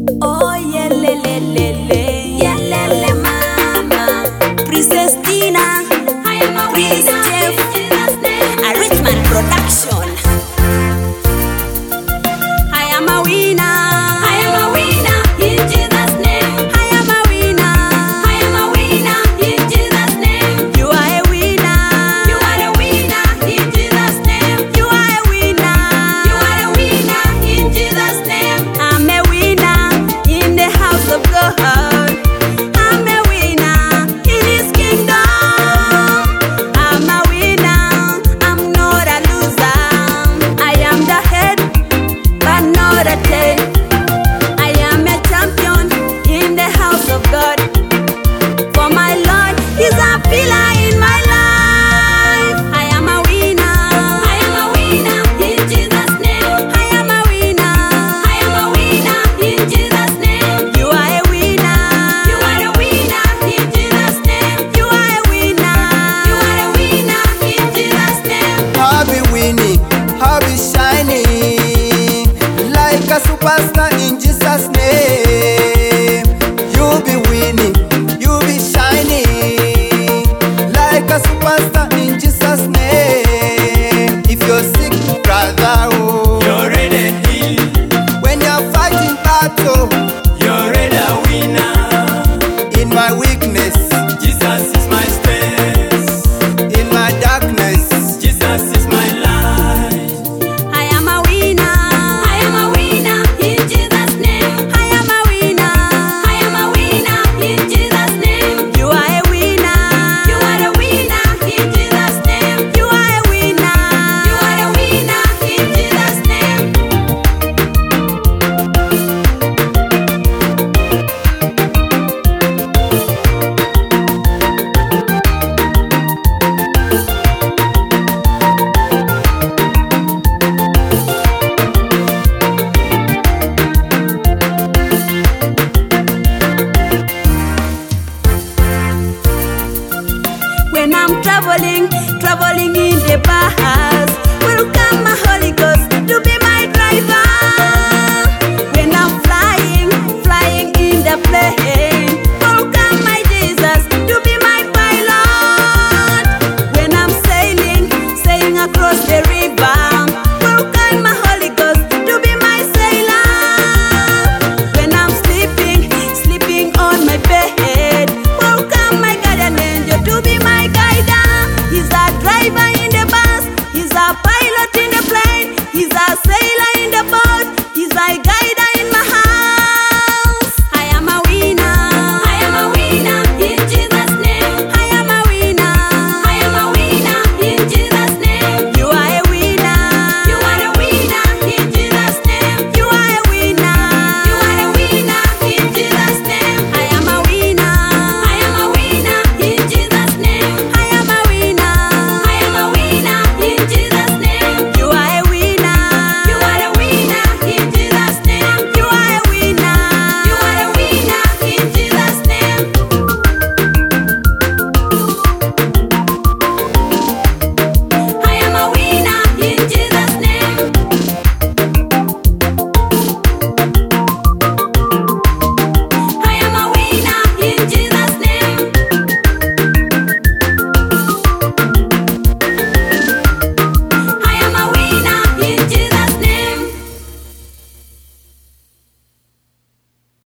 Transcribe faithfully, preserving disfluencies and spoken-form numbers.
Oh yeah, le le le le, yeah le le mama. Princess Tina, I am a winner. Jeff, a Richman production. I am a winner. I am a winner in Jesus' name. I am a winner. I am a winner in Jesus' name. You are a winner. You are a winner in Jesus' name. You are a winner. You are a winner in Jesus' name. I'm a winner in the house of God. I'm a winner in His kingdom. I'm a winner. I'm not a loser. I am the head, but not a tail. I am a champion in the house of God. For my Lord is a pillar in my life. I am a winner. I am a winner in Jesus' name. I am a winner. I am a winner in Jesus' name. You are a winner. You are a winner in Jesus' name. You are a winner. You are a winner in Jesus' name. I'll be winning, I'll be shining like a superstar